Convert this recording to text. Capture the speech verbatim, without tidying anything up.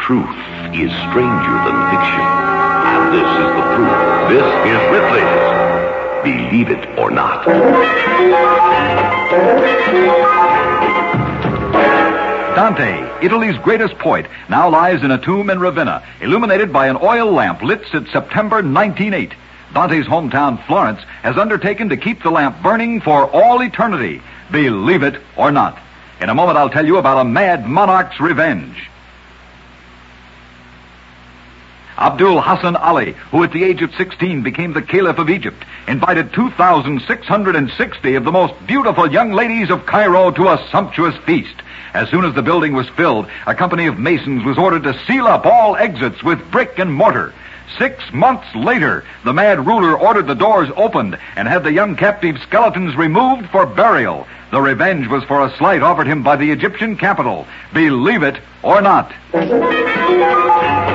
truth is stranger than fiction. And this is the proof. This is Ripley's Believe It or Not. Dante, Italy's greatest poet, now lies in a tomb in Ravenna, illuminated by an oil lamp lit since September nineteen oh eight. Dante's hometown, Florence, has undertaken to keep the lamp burning for all eternity. Believe it or not. In a moment, I'll tell you about a mad monarch's revenge. Abdul Hassan Ali, who at the age of sixteen became the Caliph of Egypt, invited two thousand six hundred sixty of the most beautiful young ladies of Cairo to a sumptuous feast. As soon as the building was filled, a company of masons was ordered to seal up all exits with brick and mortar. Six months later, the mad ruler ordered the doors opened and had the young captive skeletons removed for burial. The revenge was for a slight offered him by the Egyptian capital. Believe it or not.